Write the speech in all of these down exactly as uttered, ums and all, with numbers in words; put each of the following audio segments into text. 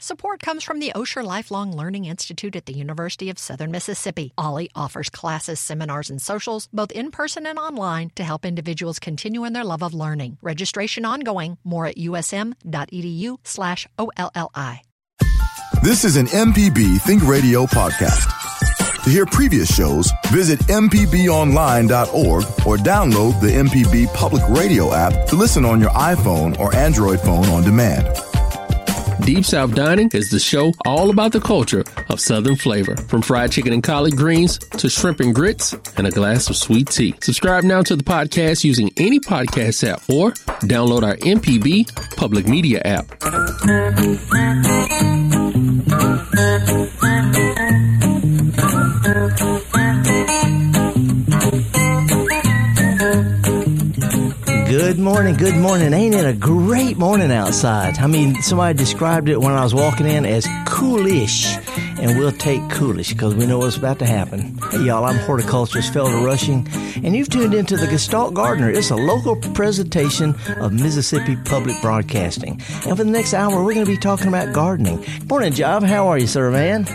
Support comes from the Osher Lifelong Learning Institute at the University of Southern Mississippi. OLLI offers classes, seminars, and socials, both in person and online, to help individuals continue in their love of learning. Registration ongoing. More at usm.edu slash OLLI. This is an M P B Think Radio podcast. To hear previous shows, visit m p b online dot org or download the M P B Public Radio app to listen on your iPhone or Android phone on demand. Deep South Dining is the show all about the culture of Southern flavor, from fried chicken and collard greens to shrimp and grits and a glass of sweet tea. Subscribe now to the podcast using any podcast app or download our M P B Public Media app. Good morning, good morning. Ain't it a great morning outside? I mean, somebody described it when I was walking in as coolish, and we'll take coolish because we know what's about to happen. Hey, y'all, I'm horticulturist Felder Rushing, and you've tuned into the Gestalt Gardener. It's a local presentation of Mississippi Public Broadcasting. And for the next hour, we're going to be talking about gardening. Good morning, Job. How are you, sir, man?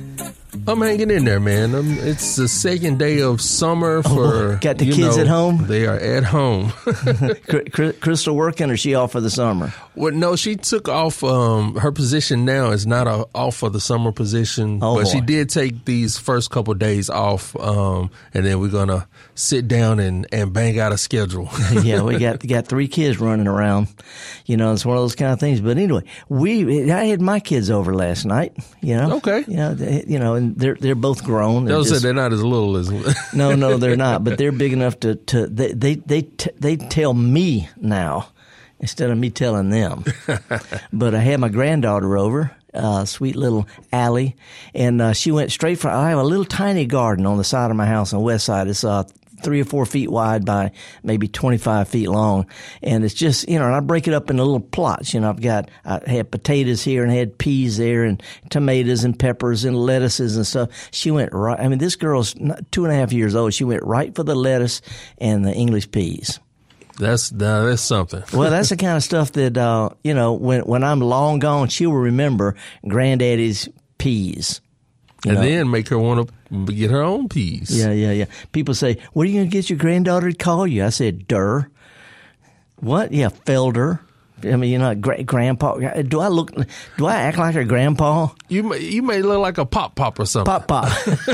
I'm hanging in there, man. Um, it's the second day of summer for... Oh, got the you kids know, at home? They are at home. Crystal working, or is she off for the summer? Well, no, she took off. Um, her position now is not a off for the summer position, oh, but boy. she did take these first couple of days off, um, and then we're going to sit down and, and bang out a schedule. Yeah, we got got three kids running around. You know, it's one of those kind of things. But anyway, we I had my kids over last night, you know. Okay. You know, they, you know, and they're they're both grown. They're, Those just, they're not as little as... no, no, they're not. But they're big enough to, to they, they, they, t- they tell me now instead of me telling them. But I had my granddaughter over, uh, sweet little Allie, and uh, she went straight from, I have a little tiny garden on the side of my house on the west side. It's uh, three or four feet wide by maybe twenty-five feet long. And it's just, you know, and I break it up into little plots. You know, I've got, I had potatoes here and I had peas there and tomatoes and peppers and lettuces and stuff. She went right, I mean, this girl's not, two and a half years old. She went right for the lettuce and the English peas. That's uh, that's something. Well, that's the kind of stuff that, uh, you know, when, when I'm long gone, she will remember Granddaddy's peas. You and know? then make her want to get her own peas. Yeah, yeah, yeah. People say, what are you going to get your granddaughter to call you? I said, Durr. What? Yeah, Felder. I mean, you know, gra- grandpa. Do I look, do I act like a grandpa? You may, you may look like a Pop Pop or something. Pop Pop.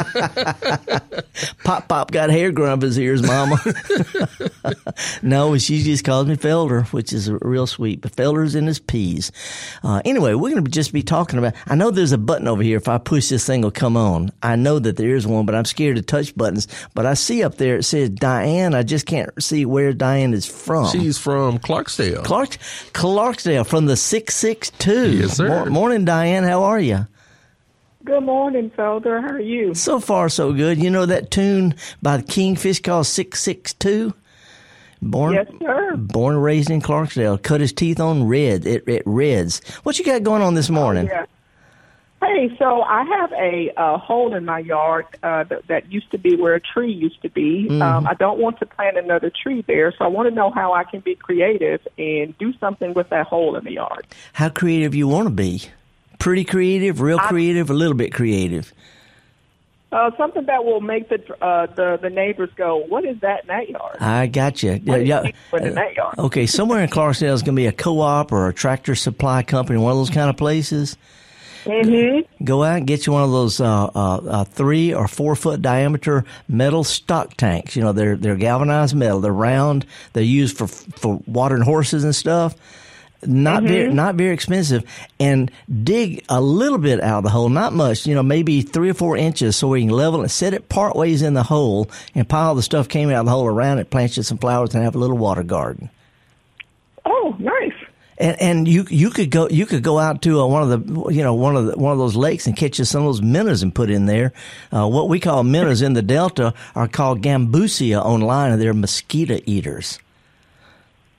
Pop Pop got hair growing up his ears, Mama. No, she just calls me Felder, which is real sweet. But Felder's in his peas. Uh, anyway, we're going to just be talking about, I know there's a button over here. If I push this thing, will come on. I know that there is one, but I'm scared to touch buttons. But I see up there, it says Diane. I just can't see where Diane is from. She's from Clarksdale. Clark. Clarksdale from the six six two. Yes, sir. Mo- morning, Diane. How are you? Good morning, Felder. How are you? So far, so good. You know that tune by the Kingfish called six six two? Born, yes, sir. Born and raised in Clarksdale. Cut his teeth on red. It, it Reds. What you got going on this morning? Oh, yeah. Hey, so I have a uh, hole in my yard uh, that, that used to be where a tree used to be. Mm-hmm. Um, I don't want to plant another tree there, so I want to know how I can be creative and do something with that hole in the yard. How creative you want to be? Pretty creative, real creative, I, a little bit creative? Uh, something that will make the, uh, the the neighbors go, what is that in that yard? I got you. What yeah, is yeah. in that yard? Okay, somewhere in Clarksdale is going to be a co-op or a tractor supply company, one of those kind of places. Mm-hmm. Go out and get you one of those uh, uh, uh, three or four foot diameter metal stock tanks. You know, they're they're galvanized metal. They're round. They're used for for watering horses and stuff. Not mm-hmm. very not very expensive. And dig a little bit out of the hole, not much. You know, maybe three or four inches, so we can level it. Set it part ways in the hole and pile the stuff came out of the hole around it. Plant you some flowers and have a little water garden. Oh, nice. And, and you you could go you could go out to uh, one of the you know one of the one of those lakes and catch you some of those minnows and put in there. Uh, what we call minnows in the Delta are called gambusia online, and they're mosquito eaters.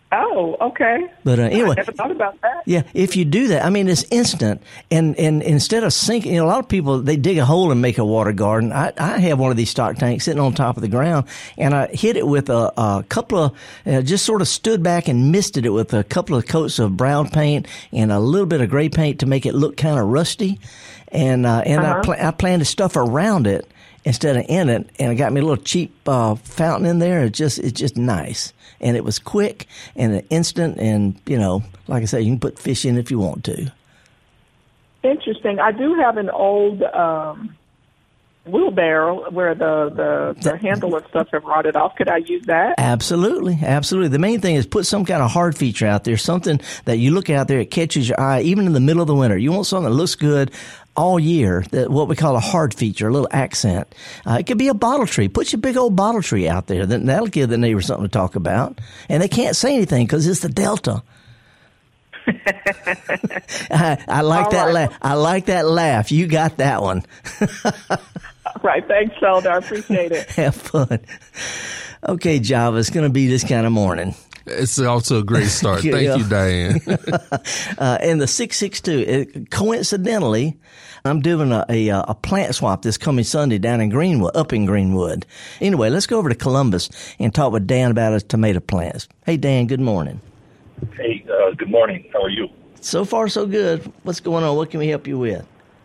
Oh, okay. But uh, anyway, I never thought about that. Yeah, if you do that, I mean, it's instant. And, and instead of sinking, you know, a lot of people, they dig a hole and make a water garden. I, I have one of these stock tanks sitting on top of the ground, and I hit it with a, a couple of, uh, just sort of stood back and misted it with a couple of coats of brown paint and a little bit of gray paint to make it look kind of rusty. And uh, and uh-huh. I, pl- I planted stuff around it instead of in it, and I got me a little cheap uh, fountain in there. It's just it's just nice. And it was quick and instant, and, you know, like I said, you can put fish in if you want to. Interesting. I do have an old um, wheelbarrow where the, the, the handle and stuff have rotted off. Could I use that? Absolutely. Absolutely. The main thing is put some kind of hard feature out there, something that you look out there, it catches your eye, even in the middle of the winter. You want something that looks good all year, that what we call a hard feature, a little accent. Uh, it could be a bottle tree. Put your big old bottle tree out there. Then that'll give the neighbors something to talk about. And they can't say anything because it's the Delta. I, I like all that right. laugh. I like that laugh. You got that one. Right. Thanks, Zelda. I appreciate it. Have fun. Okay, Java, it's going to be this kind of morning. It's also a great start. Thank yeah. you, Diane. uh, and the six six two, it, coincidentally, I'm doing a, a, a plant swap this coming Sunday down in Greenwood, up in Greenwood. Anyway, let's go over to Columbus and talk with Dan about his tomato plants. Hey, Dan, good morning. Hey, uh, good morning. How are you? So far, so good. What's going on? What can we help you with?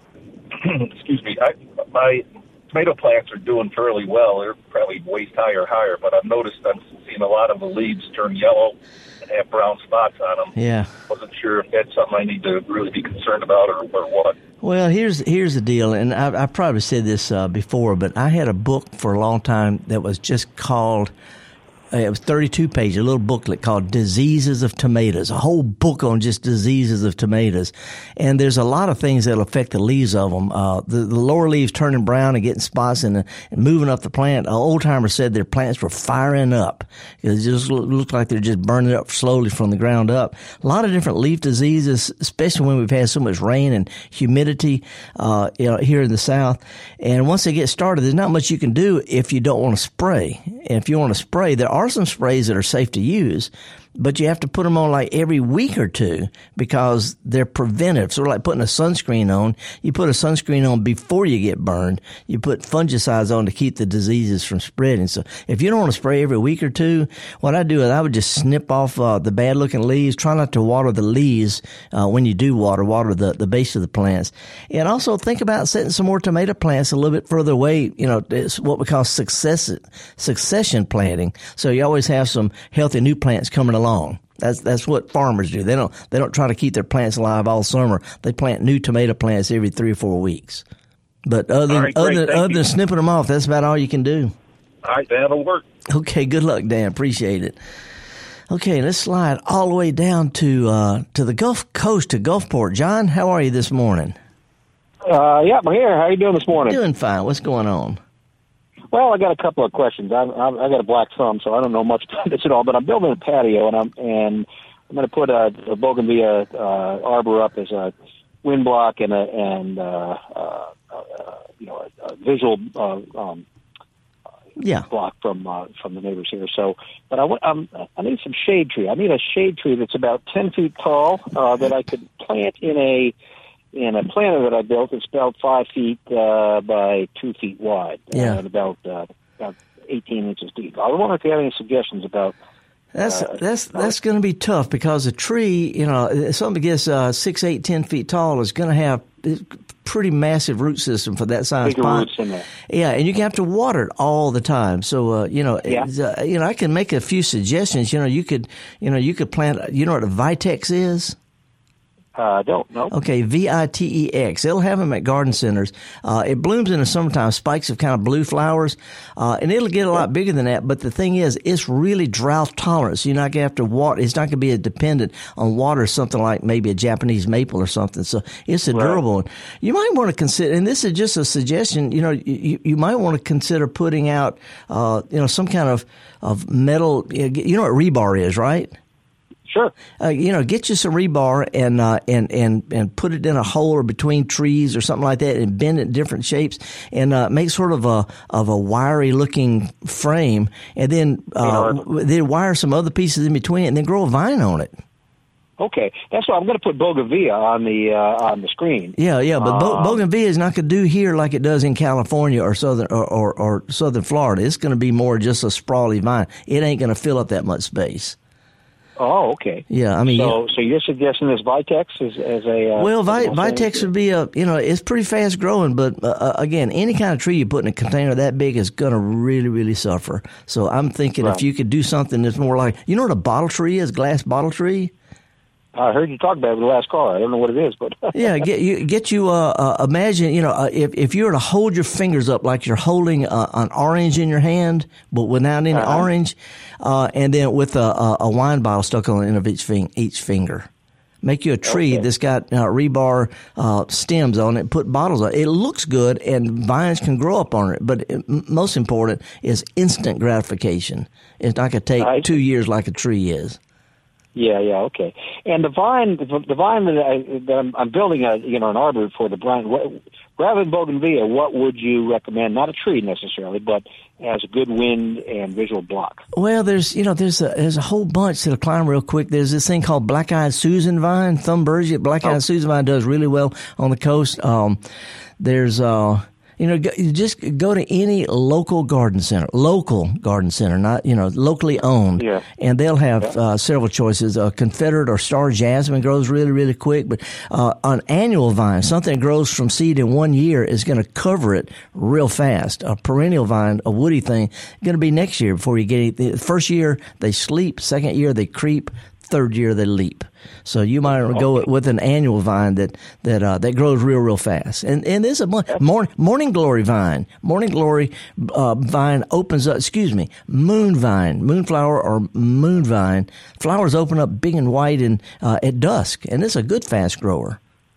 Excuse me. I, my tomato plants are doing fairly well. They're probably waist high or higher, but I've noticed I'm seeing a lot of the leaves turn yellow and have brown spots on them. Yeah. Wasn't sure if that's something I need to really be concerned about or, or what. Well, here's here's the deal, and I've, I've probably said this uh, before, but I had a book for a long time that was just called, uh, it was thirty-two pages, a little booklet called Diseases of Tomatoes, a whole book on just diseases of tomatoes. And there's a lot of things that will affect the leaves of them. Uh, the, the lower leaves turning brown and getting spots and, and moving up the plant. An old timer said their plants were firing up. It just looked like they're just burning up slowly from the ground up. A lot of different leaf diseases, especially when we've had so much rain and humidity uh, you know, here in the South. And once they get started, there's not much you can do if you don't want to spray. And if you want to spray, there are some sprays that are safe to use, but you have to put them on like every week or two because they're preventive. Sort of like putting a sunscreen on. You put a sunscreen on before you get burned. You put fungicides on to keep the diseases from spreading. So if you don't want to spray every week or two, what I do is I would just snip off uh, the bad looking leaves. Try not to water the leaves uh, when you do water. Water the, the base of the plants. And also think about setting some more tomato plants a little bit further away. You know, it's what we call success, succession planting. So you always have some healthy new plants coming along. Along. That's that's what farmers do. They don't they don't try to keep their plants alive all summer. They plant new tomato plants every three or four weeks. But other than, right, other, than, other than snipping them off, that's about all you can do. All right, that'll work. Okay, good luck, Dan. Appreciate it. Okay, let's slide all the way down to uh, to the Gulf Coast, to Gulfport. John, how are you this morning? Uh, yeah, I'm here. How are you doing this morning? Doing fine. What's going on? Well, I got a couple of questions. I, I, I got a black thumb, so I don't know much about this at all. But I'm building a patio, and I'm and I'm going to put a, a bougainvillea uh, arbor up as a wind block and a and uh, uh, uh, you know a, a visual uh, um, yeah. block from uh, from the neighbors here. So, but I want um, I need some shade tree. I need a shade tree that's about ten feet tall uh, that I could plant in a. In a planter that I built, it's about five feet uh, by two feet wide, yeah. uh, and about uh, about eighteen inches deep. I wonder if you have any suggestions about. That's uh, that's that's going to be tough because a tree, you know, something that gets uh, six, eight, ten feet tall is going to have a pretty massive root system for that size bigger plant. Roots in there. Yeah, and you have to water it all the time. So uh, you know, yeah. uh, you know, I can make a few suggestions. You know, you could, you know, you could plant. You know what a Vitex is? I uh, don't know. Okay, V I T E X. They'll have them at garden centers. Uh, it blooms in the summertime, spikes of kind of blue flowers, uh, and it'll get a lot bigger than that. But the thing is, it's really drought tolerant. So you're not going to have to water. It's not going to be as dependent on water as something like maybe a Japanese maple or something. So it's a durable one. You might want to consider, and this is just a suggestion, you know, you, you might want to consider putting out, uh, you know, some kind of, of metal, you know what rebar is, right? Sure. Uh, you know, get you some rebar and uh, and and and put it in a hole or between trees or something like that, and bend it in different shapes, and uh, make sort of a of a wiry looking frame, and then uh, w- then wire some other pieces in between it, and then grow a vine on it. Okay, that's why I'm going to put bougainvillea on the uh, on the screen. Yeah, yeah, but bo- um, bougainvillea is not going to do here like it does in California or southern or, or, or southern Florida. It's going to be more just a sprawly vine. It ain't going to fill up that much space. Oh, okay. Yeah, I mean, so yeah. so you're suggesting this Vitex as, as a uh, well, Vi- as Vitex would be a you know it's pretty fast growing, but uh, again, any kind of tree you put in a container that big is going to really really suffer. So I'm thinking right. if you could do something that's more like, you know what a bottle tree is, glass bottle tree. I heard you talk about it with the last caller. I don't know what it is, but yeah, get you get you. Uh, uh, imagine, you know, uh, if if you were to hold your fingers up like you're holding uh, an orange in your hand, but without any uh-huh. orange, uh, and then with a, a, a wine bottle stuck on the end of each fing- each finger. Make you a tree okay. that's got uh, rebar uh, stems on it. Put bottles on it. It looks good, and vines can grow up on it. But it, most important is instant gratification. It's not going to take I two years like a tree is. Yeah, yeah, okay. And the vine, the, the vine that, I, that I'm, I'm building a, you know, an arbor for the vine. What, rather than bougainvillea, what would you recommend? Not a tree necessarily, but as a good wind and visual block. Well, there's, you know, there's a there's a whole bunch that'll climb real quick. There's this thing called black-eyed Susan vine, Thunbergia. Black-eyed oh. Susan vine does really well on the coast. Um, there's, uh. You know, go, you just go to any local garden center, local garden center, not, you know, locally owned. Yeah. And they'll have yeah. uh, several choices. Uh, Confederate or Star Jasmine grows really, really quick. But uh, an annual vine, something that grows from seed in one year, is going to cover it real fast. A perennial vine, a woody thing, going to be next year before you get it. The first year, they sleep. Second year, they creep. Third year, they leap. So you might okay. go with an annual vine that that uh, that grows real, real fast. And and there's a morning, morning glory vine. Morning glory uh, vine opens up. Excuse me, moon vine, moonflower or moon vine. Flowers open up big and white and uh, at dusk, and it's a good fast grower.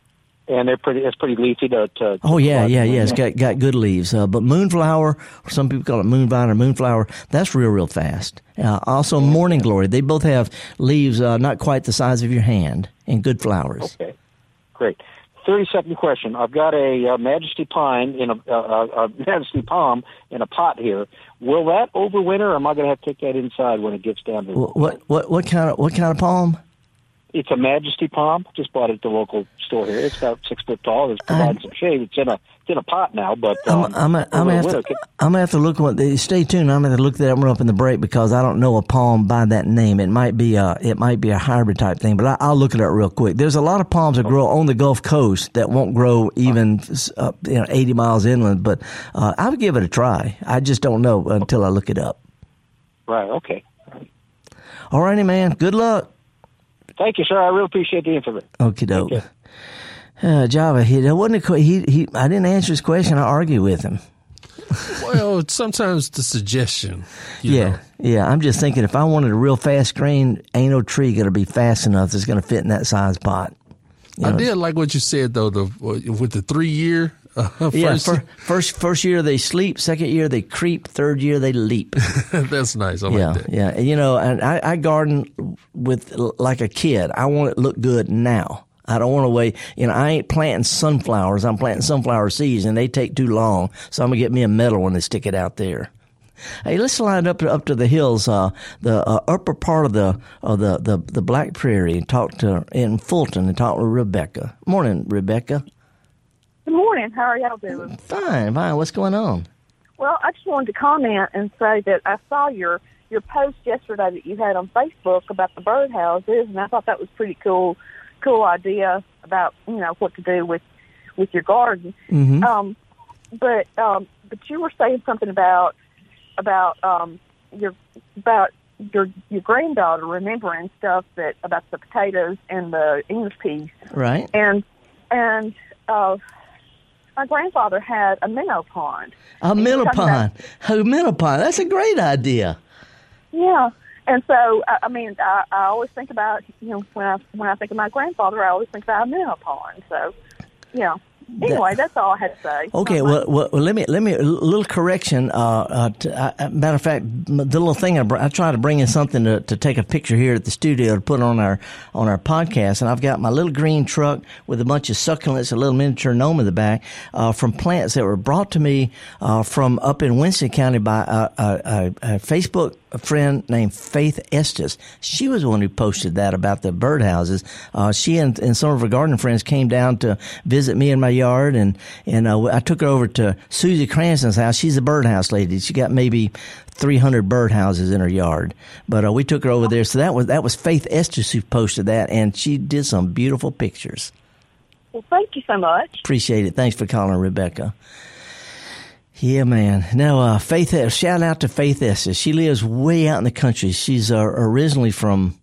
And they're pretty. It's pretty leafy to. to oh yeah, yeah, yeah. It's got got good leaves. Uh, but moonflower, or some people call it moonvine or moonflower. That's real, real fast. Uh, also, morning glory. They both have leaves uh, not quite the size of your hand and good flowers. Okay, great. Thirty second question. I've got a uh, Majesty pine in a, uh, a Majesty palm in a pot here. Will that overwinter, or am I going to have to take that inside when it gets down to what what what, what kind of what kind of palm? It's a Majesty palm. Just bought it at the local store here. It's about six foot tall. It's providing some shade. It's in a it's in a pot now, but um, I'm I'm I'm gonna have to can... I'm gonna have to look what. Stay tuned. I'm gonna look that one up in the break because I don't know a palm by that name. It might be a it might be a hybrid type thing, but I, I'll look it up real quick. There's a lot of palms that grow on the Gulf Coast that won't grow even uh, you know eighty miles inland. But uh, I would give it a try. I just don't know until I look it up. Right. Okay. All righty, man. Good luck. Thank you, sir. I really appreciate the information. Okie doke. Uh, Java, he that wasn't a, he he. I didn't answer his question. I argued with him. Well, sometimes the suggestion. You yeah, know. yeah. I'm just thinking if I wanted a real fast grain, ain't no tree going to be fast enough that's going to fit in that size pot. You I know? did like what you said though. The with the three year. Uh, first, yeah, fir- first first year they sleep, second year they creep, third year they leap. That's nice. I yeah, like that. Yeah, you know, and I, I garden with like a kid. I want it to look good now. I don't want to wait. You know, I ain't planting sunflowers. I'm planting sunflower seeds, and they take too long. So I'm gonna get me a medal when they stick it out there. Hey, let's slide up to, up to the hills, uh, the uh, upper part of the of the, the, the Black Prairie, and talk to in Fulton and talk to Rebecca. Morning, Rebecca. Good morning. How are y'all doing? Fine, fine. What's going on? Well, I just wanted to comment and say that I saw your, your post yesterday that you had on Facebook about the birdhouses, and I thought that was pretty cool, cool idea about, you know, what to do with, with your garden. Mm-hmm. Um, but um, but you were saying something about about um, your about your your granddaughter remembering stuff that about the potatoes and the English peas, right? And and uh, my grandfather had a minnow pond. A minnow pond. A minnow pond. That's a great idea. Yeah. And so, I mean, I, I always think about, you know, when I when I think of my grandfather, I always think about a minnow pond. So, yeah. Anyway, that, that's all I had to say. Okay, well, well, well, let me let me a little correction. Uh, uh, to, uh, matter of fact, the little thing I, br- I try to bring in something to, to take a picture here at the studio to put on our on our podcast, and I've got my little green truck with a bunch of succulents, a little miniature gnome in the back, uh, from plants that were brought to me uh, from up in Winston County by a, a, a, a Facebook friend named Faith Estes. She was the one who posted that about the birdhouses. Uh, she and, and some of her garden friends came down to visit me in my yard, and and uh, I took her over to Susie Cranston's house. She's a birdhouse lady. She got maybe three hundred birdhouses in her yard, but uh, we took her over there. So that was that was Faith Estes who posted that, and she did some beautiful pictures. Well, thank you so much. Appreciate it. Thanks for calling, Rebecca. Yeah, man. Now, uh, Faith, shout out to Faith Estes. She lives way out in the country. She's uh, originally from,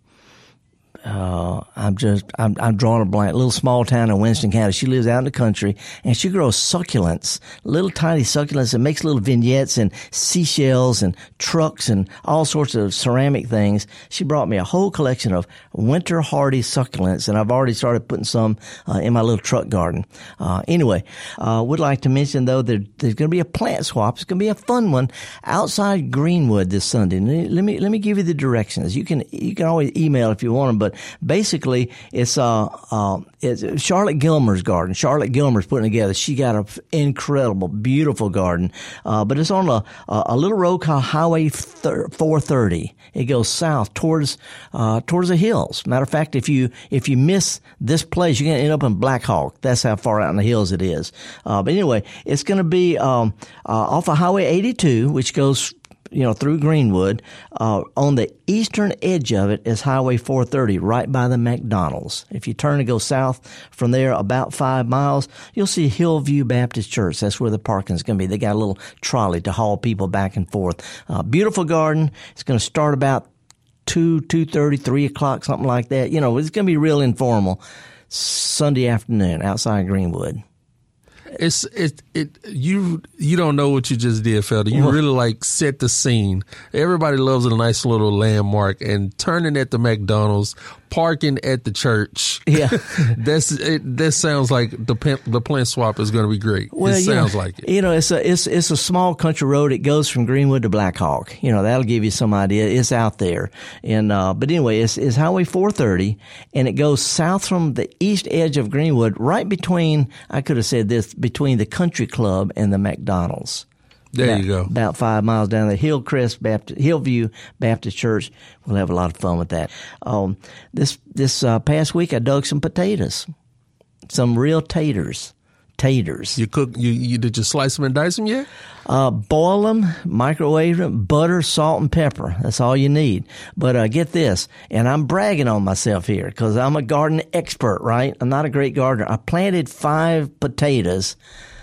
uh, I'm just, I'm, I'm drawing a blank, a little small town in Winston County. She lives out in the country, and she grows succulents, little tiny succulents, and makes little vignettes and seashells and trucks and all sorts of ceramic things. She brought me a whole collection of winter hardy succulents, and I've already started putting some uh, in my little truck garden. Uh, anyway, uh, would like to mention, though, that there's going to be a plant swap. It's going to be a fun one outside Greenwood this Sunday. Let me, let me give you the directions. You can, you can always email if you want them, but basically, it's uh, uh, it's Charlotte Gilmer's garden. Charlotte Gilmer's putting together. She got an incredible, beautiful garden, uh, but it's on a a little road called Highway four thirty. It goes south towards uh, towards the hills. Matter of fact, if you if you miss this place, you're gonna end up in Black Hawk. That's how far out in the hills it is. Uh, but anyway, it's gonna be um, uh, off of Highway eighty-two, which goes, you know, through Greenwood. Uh, on the eastern edge of it is Highway four thirty, right by the McDonald's. If you turn and go south from there about five miles, you'll see Hillview Baptist Church. That's where the parking's going to be. They got a little trolley to haul people back and forth. Uh, beautiful garden. It's going to start about two, two thirty, three o'clock, something like that. You know, it's going to be real informal. Sunday afternoon outside Greenwood. It's it it you you don't know what you just did, Felder. You really like set the scene. Everybody loves a nice little landmark, and turning at the McDonald's, parking at the church. Yeah, that's it. That sounds like the the plant swap is going to be great. Well, it sounds know, like it. You know, it's a it's it's a small country road. It goes from Greenwood to Black Hawk. You know, that'll give you some idea. It's out there, and uh, but anyway, it's it's Highway four thirty, and it goes south from the east edge of Greenwood, right between. I could have said this. Between the country club and the McDonald's. There about, you go. About five miles down the Hillcrest Baptist, Hillview Baptist Church. We'll have a lot of fun with that. Um, this this uh, past week, I dug some potatoes, some real taters. Taters. You cook? You, you did you slice them and dice them yet? Uh, boil them, microwave them, butter, salt, and pepper. That's all you need. But uh, get this, and I'm bragging on myself here because I'm a garden expert, right? I'm not a great gardener. I planted five potatoes.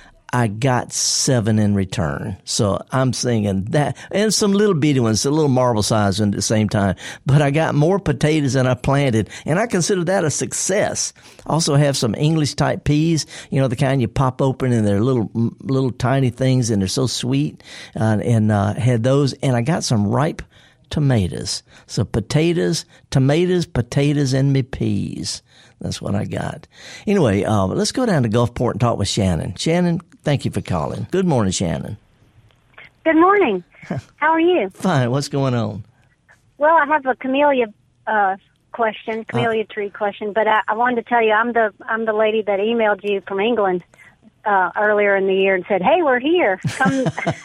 I got seven in return. So I'm thinking that, and some little bitty ones, a little marble size at the same time. But I got more potatoes than I planted, and I consider that a success. Also have some English type peas, you know, the kind you pop open and they're little, little tiny things and they're so sweet. Uh, and, uh, had those, and I got some ripe tomatoes. So potatoes, tomatoes, potatoes, and me peas. That's what I got. Anyway, uh, let's go down to Gulfport and talk with Shannon. Shannon, thank you for calling. Good morning, Shannon. Good morning. How are you? Fine. What's going on? Well, I have a camellia uh, question, camellia uh, tree question, but I, I wanted to tell you I'm the I'm the lady that emailed you from England uh, earlier in the year and said, "Hey, we're here. Come."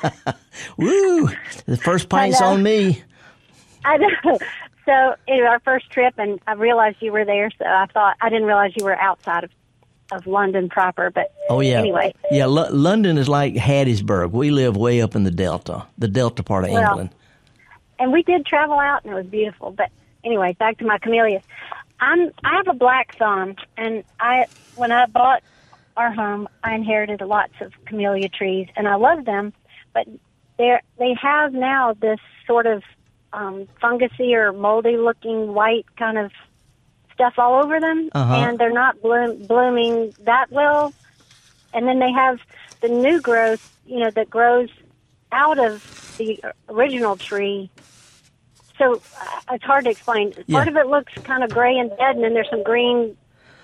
Woo! The first pint's on me. I know. So, anyway, our first trip, and I realized you were there, so I thought, I didn't realize you were outside of, of London proper, but oh, yeah. Anyway. Yeah, L- London is like Hattiesburg. We live way up in the Delta, the Delta part of well, England. And we did travel out, and it was beautiful, but anyway, back to my camellias. I'm, I have a black thumb, and I when I bought our home, I inherited lots of camellia trees, and I love them, but they're, they have now this sort of Um, fungusy or moldy-looking white kind of stuff all over them, uh-huh. and they're not bloom, blooming that well. And then they have the new growth, you know, that grows out of the original tree. So uh, it's hard to explain. Yeah. Part of it looks kind of gray and dead, and then there's some green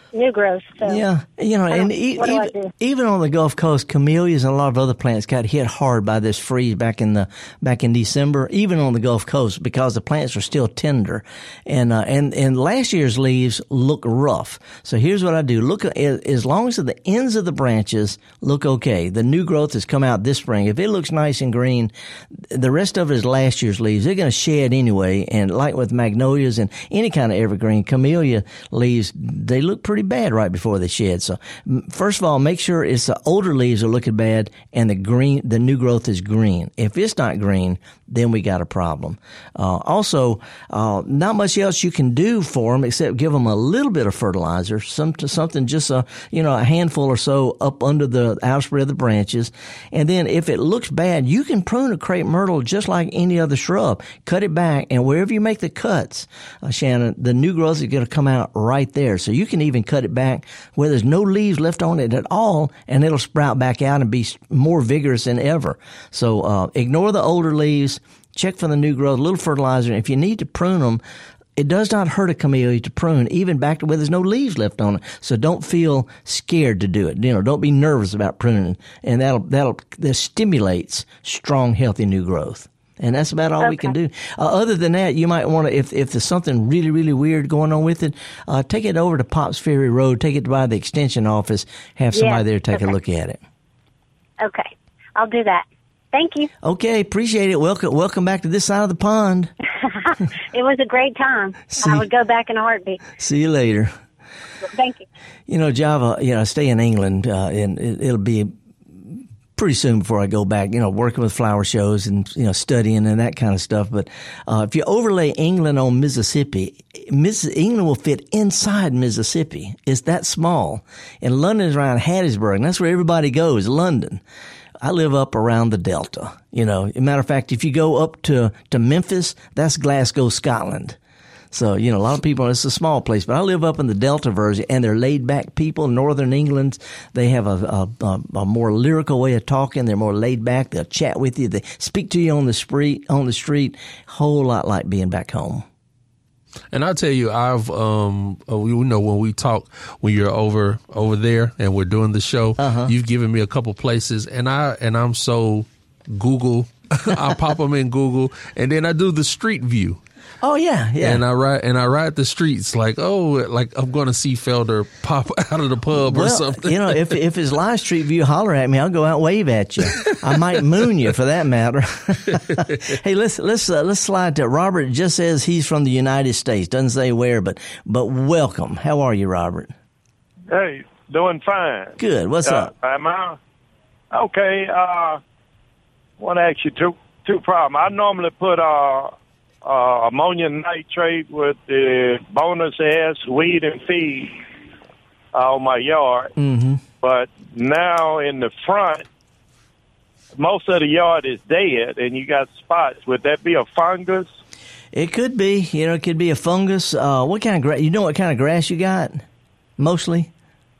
new growth. So yeah, you know, and e- what do I even, do? even on the Gulf Coast, camellias and a lot of other plants got hit hard by this freeze back in the back in December. Even on the Gulf Coast, because the plants are still tender, and uh, and and last year's leaves look rough. So here's what I do: look at, as long as the ends of the branches look okay. The new growth has come out this spring. If it looks nice and green, the rest of it is last year's leaves. They're going to shed anyway. And like with magnolias and any kind of evergreen, camellia leaves, they look pretty bad right before they shed. So first of all, make sure it's the older leaves are looking bad and the green, the new growth is green. If it's not green, then we got a problem. Uh, also, uh, not much else you can do for them except give them a little bit of fertilizer, some, something just a, you know, a handful or so up under the outspread of the branches. And then if it looks bad, you can prune a crepe myrtle just like any other shrub. Cut it back, and wherever you make the cuts, uh, Shannon, the new growth is going to come out right there. So you can even cut it back where there's no leaves left on it at all, and it'll sprout back out and be more vigorous than ever. So uh, ignore the older leaves. Check for the new growth, a little fertilizer. If you need to prune them, it does not hurt a camellia to prune, even back to where there's no leaves left on it. So don't feel scared to do it. You know, don't be nervous about pruning, and that'll that'll that stimulates strong, healthy new growth. And that's about all okay. we can do. Uh, other than that, you might want to, if if there's something really, really weird going on with it, uh, take it over to Pops Ferry Road. Take it by the extension office. Have somebody yeah. there take okay. a look at it. Okay, I'll do that. Thank you. Okay, appreciate it. Welcome, welcome back to this side of the pond. It was a great time. See, I would go back in a heartbeat. See you later. Thank you. You know, Java, you know, I stay in England, uh, and it, it'll be pretty soon before I go back, you know, working with flower shows and, you know, studying and that kind of stuff. But uh, if you overlay England on Mississippi, Miss, England will fit inside Mississippi. It's that small. And London is around Hattiesburg, and that's where everybody goes, London. I live up around the Delta. You know, as a matter of fact, if you go up to, to Memphis, that's Glasgow, Scotland. So, you know, a lot of people, it's a small place, but I live up in the Delta version, and they're laid back people. Northern England, they have a, a, a more lyrical way of talking. They're more laid back. They'll chat with you. They speak to you on the street, on the street, whole lot like being back home. And I'll tell you, I've, um, we know when we talk, when you're over, over there and we're doing the show, uh-huh. you've given me a couple places, and I, and I'm so Google, I pop them in Google, and then I do the street view. Oh yeah, yeah. And I ride and I ride the streets like, oh, like I'm going to see Felder pop out of the pub well, or something. You know, if if it's live street view, holler at me. I'll go out and wave at you. I might moon you for that matter. Hey, let's let's uh, let's slide to Robert. Just says he's from the United States. Doesn't say where, but but welcome. How are you, Robert? Hey, doing fine. Good. What's uh, up? Am I okay? Uh, want to ask you two two problems. I normally put uh. Uh, ammonium nitrate with the bonus S weed and feed uh, on my yard. Mm-hmm. But now in the front, most of the yard is dead, and you got spots. Would that be a fungus? It could be. You know, it could be a fungus. Uh, what kind of grass? You know what kind of grass you got? Mostly.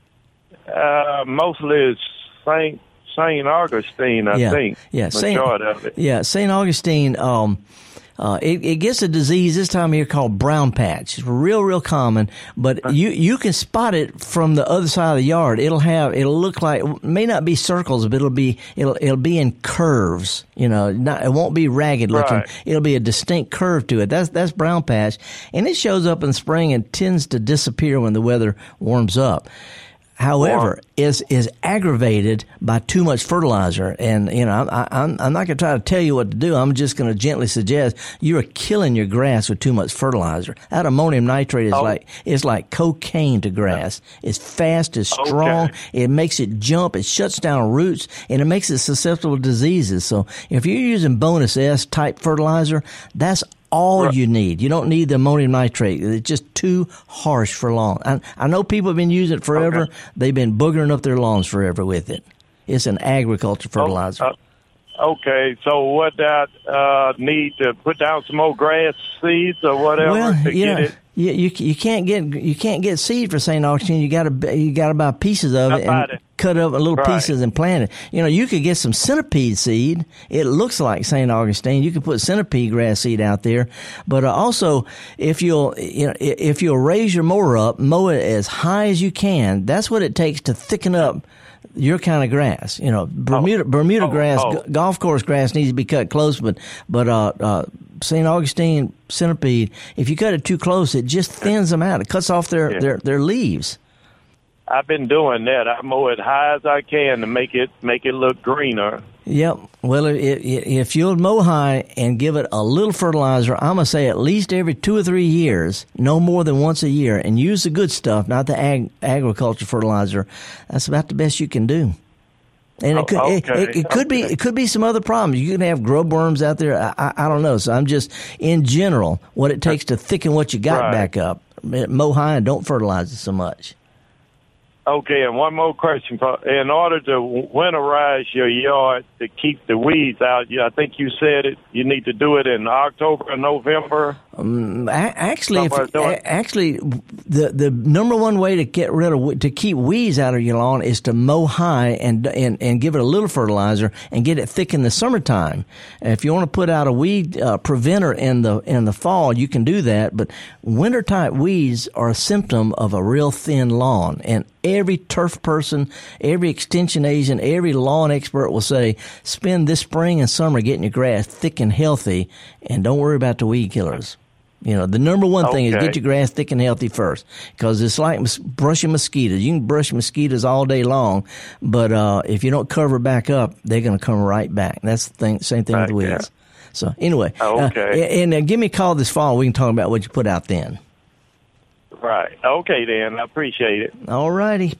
Uh, mostly it's Saint Saint Augustine, I yeah. think. Yeah, Saint of it. Yeah, Saint Augustine. Um, Uh, it, it gets a disease this time of year called brown patch. It's real, real common, but you, you can spot it from the other side of the yard. It'll have, it'll look like, it may not be circles, but it'll be, it'll, it'll be in curves, you know, not, it won't be ragged looking. Right. It'll be a distinct curve to it. That's, that's brown patch. And it shows up in spring and tends to disappear when the weather warms up. However, is is aggravated by too much fertilizer, and you know I, I'm I'm not going to try to tell you what to do. I'm just going to gently suggest you are killing your grass with too much fertilizer. That ammonium nitrate is oh. like it's like cocaine to grass. It's fast, it's strong. Okay. It makes it jump. It shuts down roots, and it makes it susceptible to diseases. So if you're using bonus S type fertilizer, that's all right. you need. You don't need the ammonium nitrate. It's just too harsh for long. I, I know people have been using it forever. Okay. They've been boogering up their lawns forever with it. It's an agriculture fertilizer. Oh, uh, okay, so what that uh, need to put down some more grass seeds or whatever well, to you get know, it? You, you you can't get you can't get seed for Saint Augustine. You got to you got to buy pieces of it and cut it up in little Right. pieces and plant it. You know, you could get some centipede seed. It looks like Saint Augustine. You could put centipede grass seed out there. But uh, also, if you'll, you know, if you'll raise your mower up, mow it as high as you can. That's what it takes to thicken up your kind of grass. You know, Bermuda, Oh. Bermuda Oh, grass, oh. g- golf course grass needs to be cut close, but, but, uh, uh, Saint Augustine centipede, if you cut it too close, it just thins them out. It cuts off their, Yeah. their, their leaves. I've been doing that. I mow it high as I can to make it make it look greener. Yep. Well, if, if you'll mow high and give it a little fertilizer, I'm going to say at least every two or three years, no more than once a year, and use the good stuff, not the ag- agriculture fertilizer, that's about the best you can do. And it could, Oh, it, okay, it, it could be okay. it could be some other problems. You can have grub worms out there. I, I, I don't know. So I'm just, in general, what it takes to thicken what you got Right. back up. Mow high and don't fertilize it so much. Okay, and one more question. In order to winterize your yard to keep the weeds out, you- I think you said it. You need to do it in October or November. Um, a- actually, if, Somewhere doing- a- actually, the the number one way to get rid of to keep weeds out of your lawn is to mow high and and and give it a little fertilizer and get it thick in the summertime. If you want to put out a weed uh, preventer in the in the fall, you can do that. But winter type weeds are a symptom of a real thin lawn, and every turf person, every extension agent, every lawn expert will say, spend this spring and summer getting your grass thick and healthy, and don't worry about the weed killers. You know, the number one thing is Okay. get your grass thick and healthy first, because it's like mos- brushing mosquitoes. You can brush mosquitoes all day long, but uh, if you don't cover back up, they're going to come right back. That's the thing, same thing Right, with yeah. weeds. So anyway, Okay. uh, and uh, give me a call this fall. We can talk about what you put out then. Right. Okay, then. I appreciate it. All righty.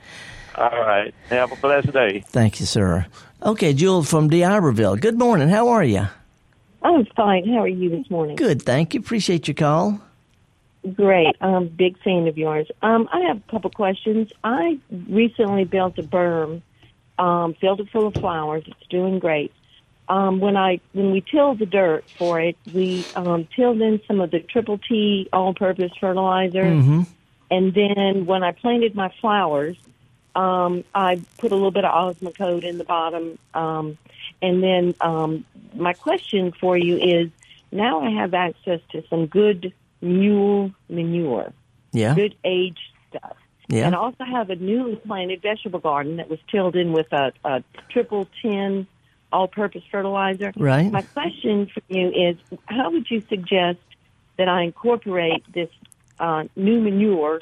All right. Have a blessed day. Thank you, sir. Okay, Jewel from D'Iberville. Good morning. How are you? I'm fine. How are you this morning? Good, thank you. Appreciate your call. Great. I'm a big fan of yours. Um, I have a couple questions. I recently built a berm, um, filled it full of flowers. It's doing great. Um, when I when we tilled the dirt for it, we um, tilled in some of the Triple T all-purpose fertilizer, Mm-hmm. and then when I planted my flowers, um, I put a little bit of Osmocote in the bottom. Um, and then um, my question for you is: now I have access to some good mule manure, Yeah. good aged stuff. Yeah. And I also have a newly planted vegetable garden that was tilled in with a, a triple tin all-purpose fertilizer. Right. My question for you is, how would you suggest that I incorporate this uh, new manure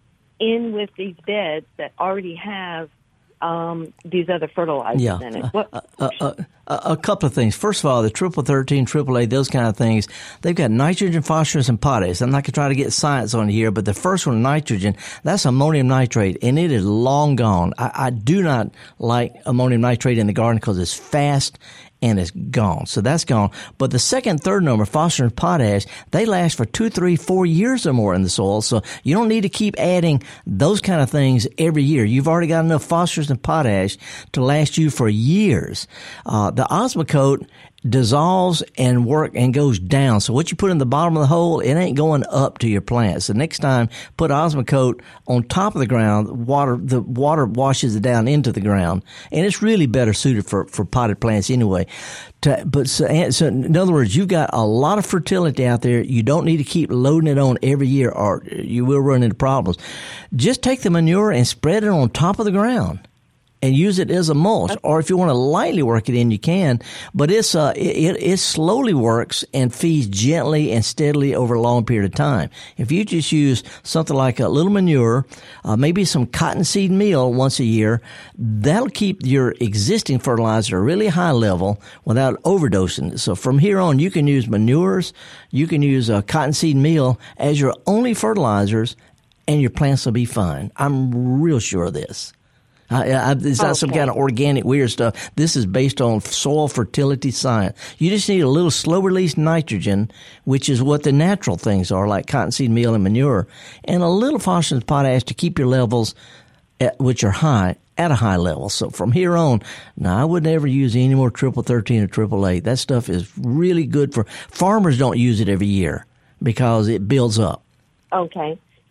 in with these beds that already have um, these other fertilizers Yeah. in it? What? Uh, uh, uh, a, a couple of things. First of all, the triple thirteen, triple A, those kind of things, they've got nitrogen, phosphorus, and potash. I'm not going to try to get science on here, but the first one, nitrogen, that's ammonium nitrate, and it is long gone. I, I do not like ammonium nitrate in the garden because it's fast and it's gone. So that's gone. But the second, third number, phosphorus and potash, they last for two, three, four years or more in the soil. So you don't need to keep adding those kind of things every year. You've already got enough phosphorus and potash to last you for years. Uh, the Osmocote dissolves and work and goes down. So what you put in the bottom of the hole, it ain't going up to your plants. So next time, put Osmocote on top of the ground. Water, the water washes it down into the ground, and it's really better suited for, for potted plants anyway. To, but so, so in other words, you've got a lot of fertility out there. You don't need to keep loading it on every year, or you will run into problems. Just take the manure and spread it on top of the ground, and use it as a mulch. Or if you want to lightly work it in, you can. But it's uh, it, it slowly works and feeds gently and steadily over a long period of time. If you just use something like a little manure, uh, maybe some cottonseed meal once a year, that'll keep your existing fertilizer at a really high level without overdosing it. So from here on, you can use manures, you can use uh, cottonseed meal as your only fertilizers, and your plants will be fine. I'm real sure of this. I, I, it's not okay. Some kind of organic weird stuff. This is based on soil fertility science. You just need a little slow release nitrogen, which is what the natural things are, like cottonseed meal and manure, and a little phosphorus and potash to keep your levels, at, which are high, at a high level. So from here on, now I would never use any more triple thirteen or triple eight. That stuff is really good for farmers. Don't use it every year because it builds up. Okay. So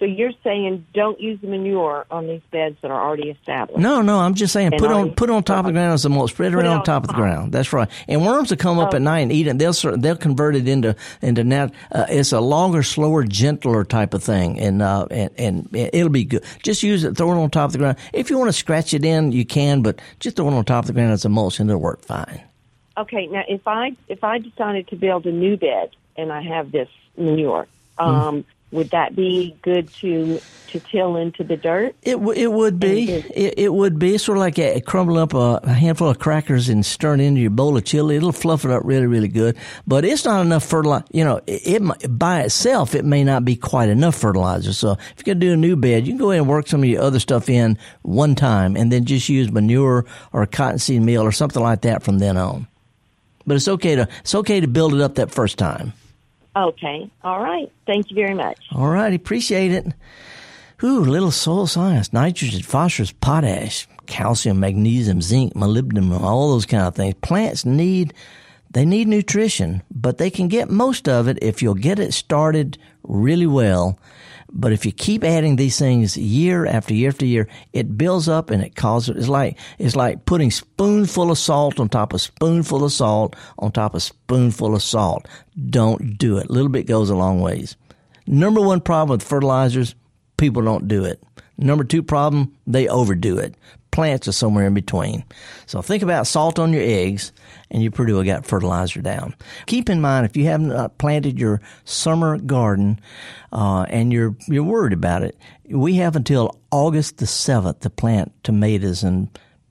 So you're saying don't use the manure on these beds that are already established? No, no, I'm just saying And put are on you- put on top of the ground as a mulch. Spread it Put it around on on top of the top. ground. That's right. And worms will come up Oh. at night and eat it. They'll sort- they'll convert it into into nat. Uh, it's a longer, slower, gentler type of thing, and uh and, and it'll be good. Just use it. Throw it on top of the ground. If you want to scratch it in, you can, but just throw it on top of the ground as a mulch, and it'll work fine. Okay, now if I if I decided to build a new bed and I have this manure, um, Mm. would that be good to to till into the dirt? It w- it would be it, it would be sort of like a, crumble up a, a handful of crackers and stir it into your bowl of chili. It'll fluff it up really really good, but it's not enough fertilizer. You know, it, it might- by itself it may not be quite enough fertilizer. So if you're gonna do a new bed, you can go ahead and work some of your other stuff in one time, and then just use manure or cottonseed meal or something like that from then on. But it's okay to it's okay to build it up that first time. Okay, all right. Thank you very much. All right, appreciate it. Ooh, little soil science, nitrogen, phosphorus, potash, calcium, magnesium, zinc, molybdenum, all those kind of things. Plants need, they need nutrition, but they can get most of it if you'll get it started really well. But if you keep adding these things year after year after year, it builds up and it causes, it's like, it's like putting spoonful of salt on top of spoonful of salt on top of spoonful of salt. Don't do it. A little bit goes a long ways. Number one problem with fertilizers, people don't do it. Number two problem, they overdo it. Plants are somewhere in between. So think about salt on your eggs, and you pretty well got fertilizer down. Keep in mind, if you haven't uh, planted your summer garden uh, and you're you're worried about it, we have until August the seventh to plant tomatoes and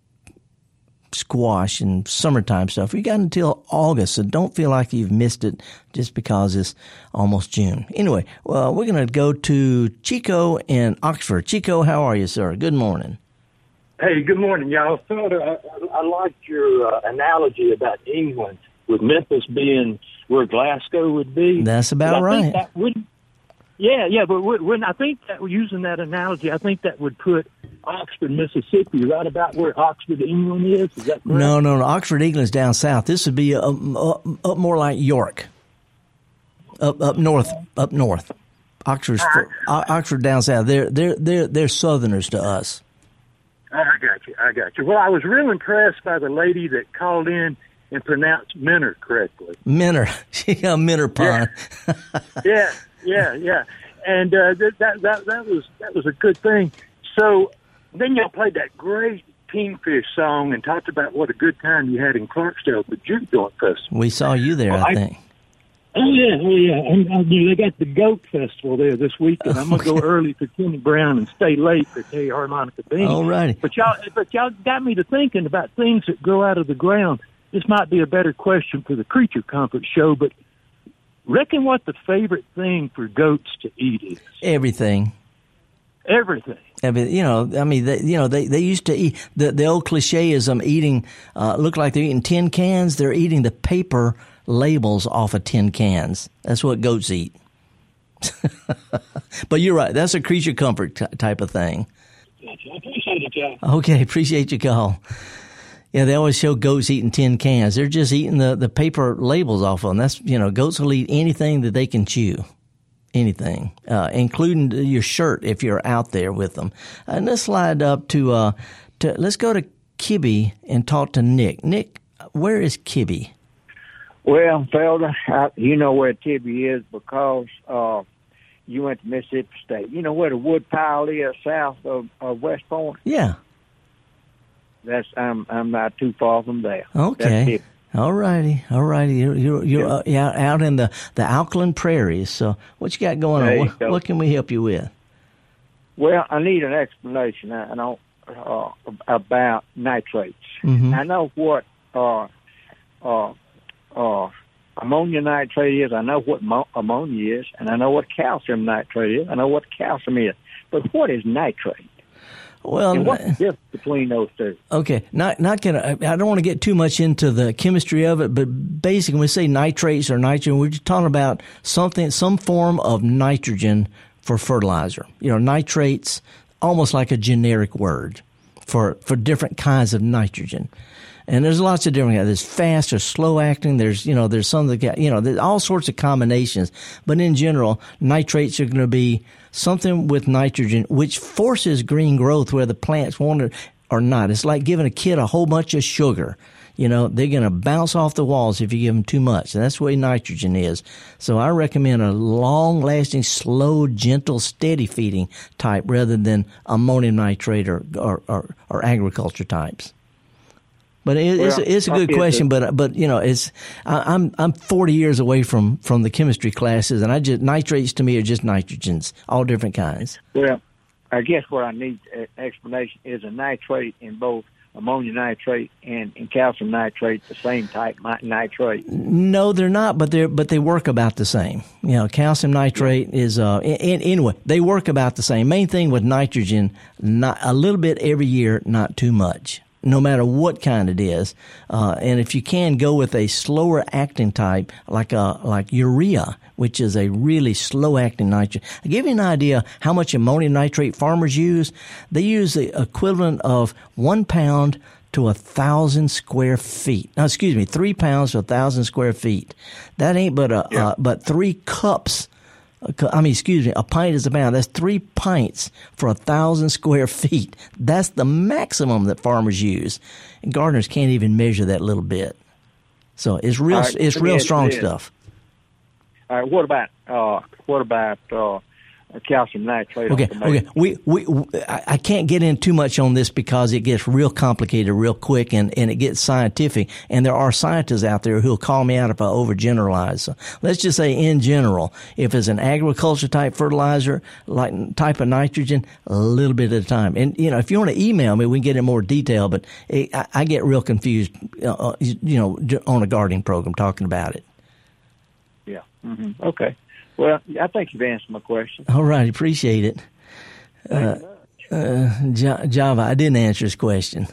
squash and summertime stuff. You got until August, so don't feel like you've missed it just because it's almost June. Anyway, well, we're going to go to Chico in Oxford. Chico, how are you, sir? Good morning. Hey, good morning, y'all. Thought, uh, I, I liked your uh, analogy about England, with Memphis being where Glasgow would be. That's about I right. Think that would, yeah, yeah, but when I think that using that analogy, I think that would put Oxford, Mississippi, right about where Oxford, England is. Is that correct? No, no, no. Oxford, England's down south. This would be up, up, up more like York, up up north, up north. Oxford's uh, Oxford down south. They're they're they're they're Southerners to us. Oh, I got you. I got you. Well, I was real impressed by the lady that called in and pronounced Minner correctly. Minner. She got Minner pond. Yeah, yeah, yeah. And uh, that, that that that was that was a good thing. So then y'all played that great Kingfish song and talked about what a good time you had in Clarksdale at the Juke Joint Festival. We saw you there, Well, I I- think. Oh, yeah, oh, yeah. And, uh, they got the Goat Festival there this weekend. I'm going to go early for Kenny Brown and stay late for K Harmonica Bean. All righty. But y'all, but y'all got me to thinking about things that grow out of the ground. This might be a better question for the Creature Comfort show, but reckon what the favorite thing for goats to eat is? Everything. Everything. I mean, you know, I mean, they, you know, they, they used to eat, the, the old cliche is I'm eating, uh, look like they're eating tin cans. They're eating the paper labels off of tin cans. That's what goats eat. But you're right. That's a Creature Comfort t- type of thing. Gotcha. I appreciate it, y'all. Okay. Appreciate your call. Yeah, they always show goats eating tin cans. They're just eating the, the paper labels off of them. That's, you know, goats will eat anything that they can chew. Anything, uh, including your shirt if you're out there with them. And let's slide up to, uh, to let's go to Kibby and talk to Nick. Nick, where is Kibby? Well, Felder, I, you know where Tibby is because uh, you went to Mississippi State. You know where the wood pile is south of, of West Point? Yeah. That's I'm I'm not too far from there. Okay. All righty. All righty. You're, you're, you're uh, yeah, out in the, the Alkaline Prairies. So what you got going There on? you What, go. what can we help you with? Well, I need an explanation. I I know uh, about nitrates. Mhm. I know what uh, uh, uh, ammonia nitrate is. I know what mo- ammonia is, and I know what calcium nitrate is. I know what calcium is. But what is nitrate? Well, and what's the difference between those two? Okay, not not gonna. I don't want to get too much into the chemistry of it, but basically, when we say nitrates or nitrogen, we're just talking about something, some form of nitrogen for fertilizer. You know, nitrates, almost like a generic word. for, for different kinds of nitrogen. And there's lots of different, there's fast or slow acting. There's, you know, there's some that got, you know, there's all sorts of combinations. But in general, nitrates are going to be something with nitrogen which forces green growth where the plants want it or not. It's like giving a kid a whole bunch of sugar. You know, they're going to bounce off the walls if you give them too much. And that's the way nitrogen is. So I recommend a long-lasting, slow, gentle, steady feeding type rather than ammonium nitrate or, or, or, or agriculture types. But it, well, it's, it's a good question. But but you know, it's I, I'm I'm forty years away from, from the chemistry classes, and I just nitrates to me are just nitrogens, all different kinds. Well, I guess what I need uh, explanation is a nitrate in both ammonium nitrate and, and calcium nitrate, the same type nitrate. No, they're not, but they but they work about the same. You know, calcium nitrate is uh in, anyway they work about the same. Main thing with nitrogen, not a little bit every year, not too much. No matter what kind it is, uh, and if you can go with a slower acting type like a like urea, which is a really slow acting nitrogen. I'll give you an idea how much ammonium nitrate farmers use. They use the equivalent of one pound to a thousand square feet. No, excuse me, three pounds to a thousand square feet. That ain't but a yeah. uh, but three cups. I mean, excuse me, a pint is a pound. That's three pints for a thousand square feet. That's the maximum that farmers use. And gardeners can't even measure that little bit. So it's real, right, it's real strong stuff. All right, what about, uh, what about, uh, calcium nitrate? Okay, okay. We, we, I can't get in too much on this because it gets real complicated real quick and, and it gets scientific. And there are scientists out there who'll call me out if I overgeneralize. So let's just say in general, if it's an agriculture type fertilizer, like type of nitrogen, a little bit at a time. And, you know, if you want to email me, we can get in more detail, but it, I, I get real confused, uh, you know, on a gardening program talking about it. Yeah. Mm-hmm. Okay. Well, I think you've answered my question. All right, appreciate it. Uh, uh, Java, I didn't answer his question.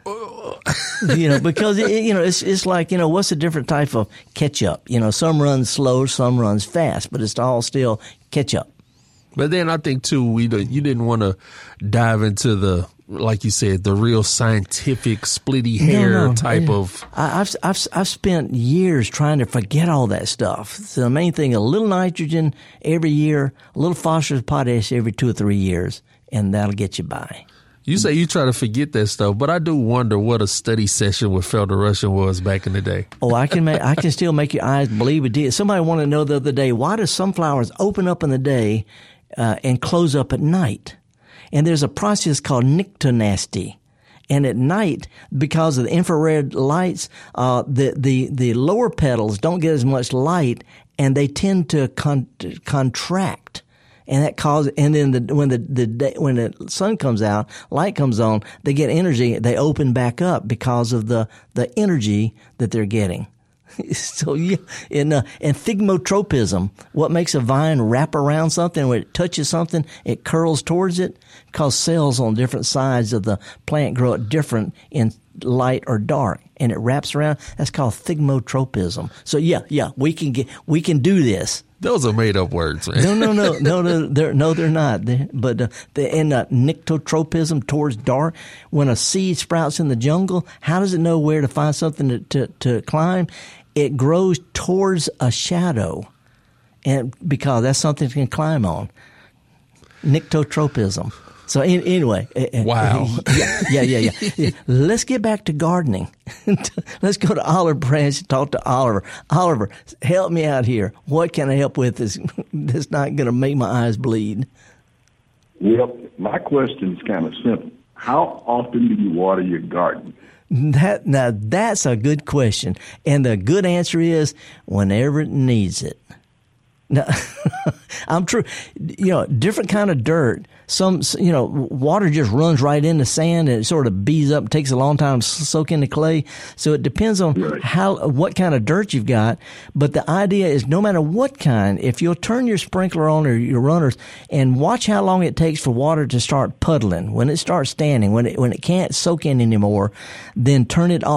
You know, because it, you know it's it's like, you know, what's a different type of ketchup? You know, some runs slow, some runs fast, but it's all still ketchup. But then I think too, we you didn't want to dive into the, like you said, the real scientific splitty hair no, no. type I, of. I've I've I've spent years trying to forget all that stuff. So the main thing: a little nitrogen every year, a little phosphorus, potash every two or three years, and that'll get you by. You say you try to forget that stuff, but I do wonder what a study session with Felder Rushing was back in the day. Oh, I can make I can still make your eyes believe it did. Somebody wanted to know the other day, why do sunflowers open up in the day uh, and close up at night? And there's a process called nyctinasty. And at night, because of the infrared lights, uh, the, the, the lower petals don't get as much light and they tend to con- contract. And that causes, and then the, when the, the day, when the sun comes out, light comes on, they get energy, they open back up because of the, the energy that they're getting. So yeah, in uh, and thigmotropism, what makes a vine wrap around something when it touches something, it curls towards it, because cells on different sides of the plant grow different in light or dark, and it wraps around. That's called thigmotropism. So yeah, yeah, we can get we can do this. Those are made up words, man. No, no, no, no, no, they're no, they're not. They're, but uh, the in uh, nyctotropism towards dark, when a seed sprouts in the jungle, how does it know where to find something to to, to climb? It grows towards a shadow, and because that's something it can climb on. Nyctotropism. So in, anyway, wow. Yeah, yeah, yeah, yeah, yeah. Let's get back to gardening. Let's go to Oliver Branch and talk to Oliver. Oliver, help me out here. What can I help with that's, that's not going to make my eyes bleed? Well, my question is kind of simple. How often do you water your garden? That now that's a good question, and the good answer is whenever it needs it. Now, I'm true. You know, different kind of dirt. Some, you know, water just runs right into sand and it sort of bees up. It takes a long time to soak into clay. So it depends on right. how, what kind of dirt you've got. But the idea is no matter what kind, if you'll turn your sprinkler on or your runners and watch how long it takes for water to start puddling. When it starts standing, when it, when it can't soak in anymore, then turn it off.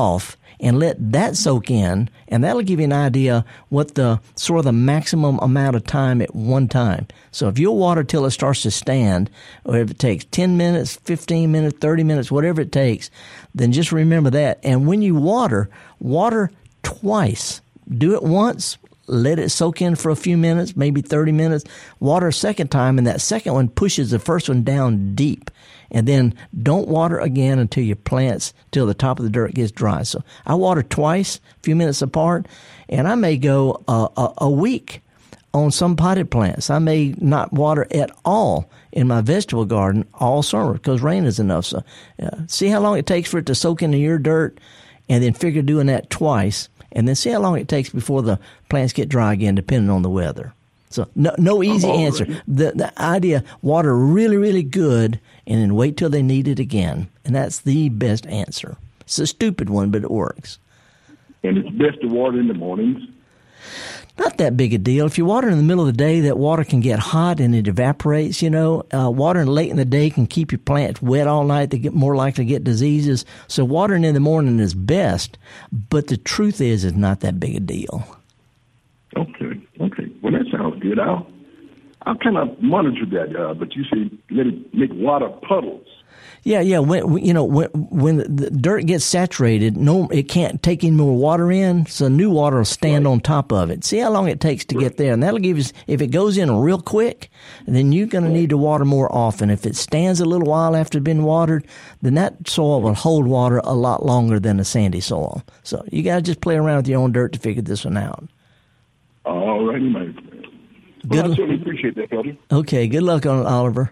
and let that soak in, and that'll give you an idea what the sort of the maximum amount of time at one time. So if you'll water till it starts to stand, or if it takes ten minutes, fifteen minutes, thirty minutes, whatever it takes, then just remember that. And when you water, water twice. Do it once, let it soak in for a few minutes, maybe thirty minutes. Water a second time, and that second one pushes the first one down deep. And then don't water again until your plants, till the top of the dirt gets dry. So I water twice, a few minutes apart, and I may go a, a, a week on some potted plants. I may not water at all in my vegetable garden all summer because rain is enough. So uh, see how long it takes for it to soak into your dirt, and then figure doing that twice, and then see how long it takes before the plants get dry again, depending on the weather. So no, no easy oh, answer. The the idea, water really, really good, and then wait till they need it again. And that's the best answer. It's a stupid one, but it works. And it's best to water in the mornings? Not that big a deal. If you water in the middle of the day, that water can get hot and it evaporates, you know. Uh, watering late in the day can keep your plants wet all night. They get more likely to get diseases. So watering in the morning is best, but the truth is it's not that big a deal. Okay, okay. Well, that sounds good. I'll, I'll kind of monitor that, uh, but you say let it make water puddles. Yeah, yeah. When you know when when the dirt gets saturated, no, it can't take any more water in, so new water will stand right on top of it. See how long it takes to right. get there, and that'll give you. If it goes in real quick, then you're going right. to need to water more often. If it stands a little while after it's been watered, then that soil will hold water a lot longer than a sandy soil. So you got to just play around with your own dirt to figure this one out. All righty, mate. Well, good. I certainly appreciate that, Elder. Okay, good luck on it, Oliver.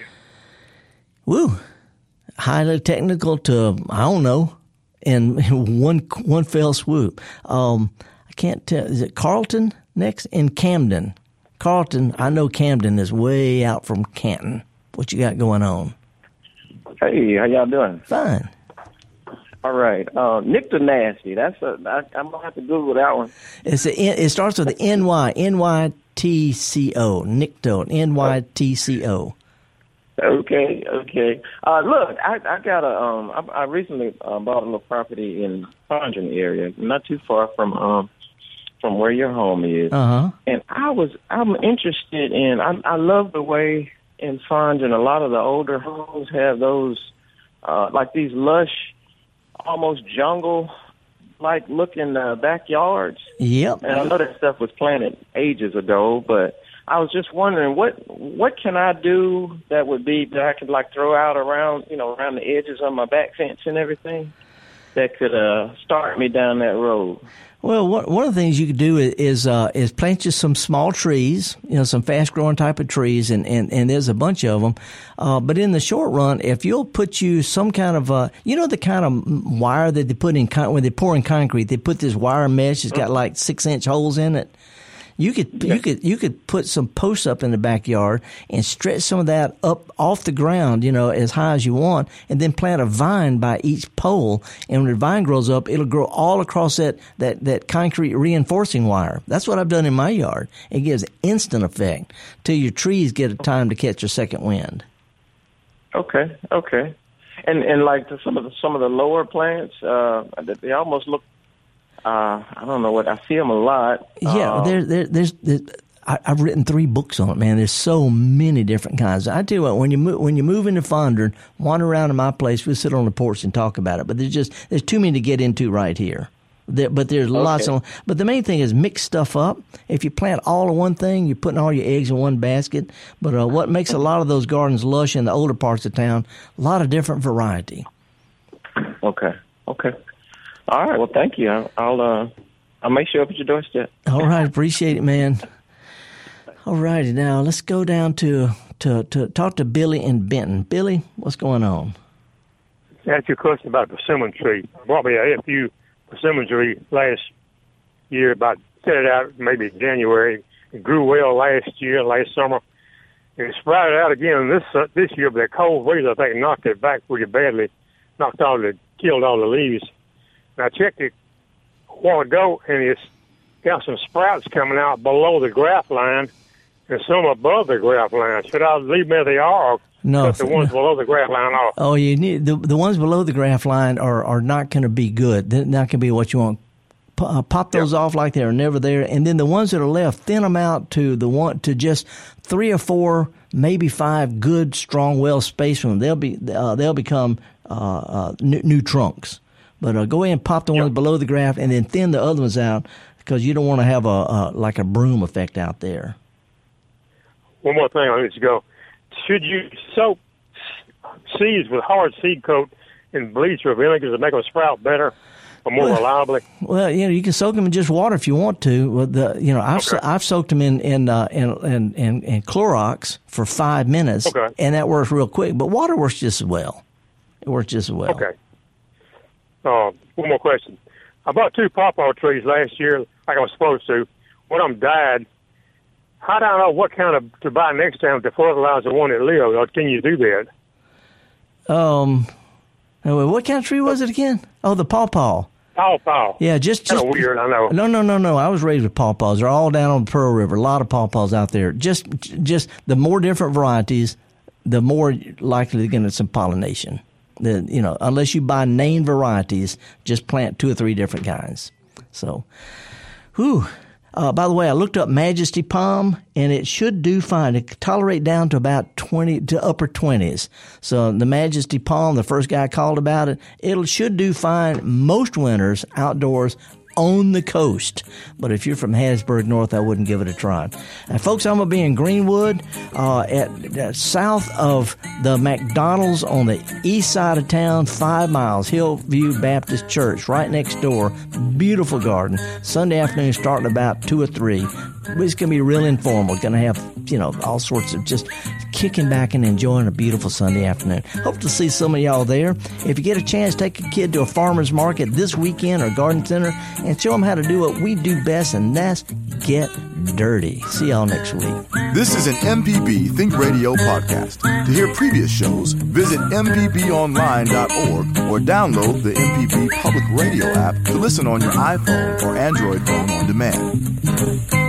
Woo. Highly technical to, I don't know, in one one fell swoop. Um, I can't tell. Is it Carlton next? In Camden. Carlton, I know Camden is way out from Canton. What you got going on? Hey, how y'all doing? Fine. All right. Uh, Nictor Nasty. That's a, I, I'm going to have to Google that one. It's a, it starts with the N Y, N Y T C O, Nicto, N Y T C O. Okay, okay. Uh, look, I, I got a. Um, I, I recently uh, bought a little property in Fondren area, not too far from um from where your home is. Uh huh. And I was, I'm interested in. I, I love the way in Fondren a lot of the older homes have those, uh, like these lush, almost jungle-like looking uh, backyards. Yep. And I know that stuff was planted ages ago, but I was just wondering what what can I do that would be that I could like throw out around you know around the edges of my back fence and everything that could uh, start me down that road. Well, one of the things you could do is uh, is plant just some small trees, you know, some fast growing type of trees, and, and, and there's a bunch of them. Uh, but in the short run, if you'll put you some kind of, uh, you know, the kind of wire that they put in con- when they pour in concrete, they put this wire mesh. It's got like six inch holes in it. You could you could you could put some posts up in the backyard and stretch some of that up off the ground, you know, as high as you want, and then plant a vine by each pole. And when the vine grows up, it'll grow all across that that that concrete reinforcing wire. That's what I've done in my yard. It gives instant effect till your trees get a time to catch a second wind. Okay, okay, and and like the, some of the some of the lower plants, uh, they almost look. Uh, I don't know what I see them a lot. Yeah, um, there, there, there's. there's I, I've written three books on it, man. There's so many different kinds. I tell you what, when you move, when you move into Fondren, wander around in my place. We'll sit on the porch and talk about it. But there's just there's too many to get into right here. There, but there's okay. lots of. But the main thing is mix stuff up. If you plant all of one thing, you're putting all your eggs in one basket. But uh, what makes a lot of those gardens lush in the older parts of town? A lot of different variety. Okay. Okay. All right. Well, thank you. I'll I'll, uh, I'll make sure up at your doorstep. All right. Appreciate it, man. All righty. Now let's go down to, to, to talk to Billy in Benton. Billy, what's going on? Ask you a question about the persimmon tree. I bought me a F U persimmon tree last year, about set it out maybe January. It grew well last year, last summer. It sprouted out again this uh, this year, but the cold breeze, I think, knocked it back pretty badly, knocked all the, killed all the leaves. And I checked it a while ago, and it's got some sprouts coming out below the graft line and some above the graft line. Should I leave them as they are, or No, Cut the ones no. below the grass line off. Oh, you need the the ones below the graph line are, are not going to be good. They're not going to be what you want. P- uh, pop those yep. off like they were never there, and then the ones that are left, thin them out to the one to just three or four, maybe five good, strong, well spaced ones. They'll be uh, they'll become uh, uh, new, new trunks. But uh, go ahead and pop the ones yep. below the graft, and then thin the other ones out because you don't want to have a, a like a broom effect out there. One more thing, I'll let you go. Should you soak seeds with hard seed coat in bleach or vinegar to make them sprout better or more well, reliably? Well, you know, you can soak them in just water if you want to. Well, the you know, I've okay. so, I've soaked them in in, uh, in in in in Clorox for five minutes, okay. and that works real quick. But water works just as well. It works just as well. Okay. Uh, one more question. I bought two pawpaw trees last year, like I was supposed to. One of them died. How do I know what kind of to buy next time to fertilize the one that lived? Or can you do that? Um, what kind of tree was it again? Oh, the pawpaw. Pawpaw. Yeah, just just kind of weird. I know. No, no, no, no. I was raised with pawpaws. They're all down on the Pearl River. A lot of pawpaws out there. Just, just the more different varieties, the more likely to get some pollination. The you know, unless you buy named varieties, just plant two or three different kinds. So, whew. Uh, by the way, I looked up Majesty Palm, and it should do fine. It can tolerate down to about twenty to upper twenties. So the Majesty Palm, the first guy called about it, it should do fine most winters outdoors on the coast. But if you're from Hattiesburg North, I wouldn't give it a try. And folks, I'm going to be in Greenwood, uh, at, at south of the McDonald's on the east side of town, five miles, Hillview Baptist Church, right next door. Beautiful garden. Sunday afternoon starting about two or three. It's going to be real informal. Going to have, you know, all sorts of just kicking back and enjoying a beautiful Sunday afternoon. Hope to see some of y'all there. If you get a chance, take a kid to a farmer's market this weekend or garden center and show them how to do what we do best, and that's get dirty. See y'all next week. This is an M P B Think Radio podcast. To hear previous shows, visit m p b online dot org or download the M P B Public Radio app to listen on your iPhone or Android phone on demand.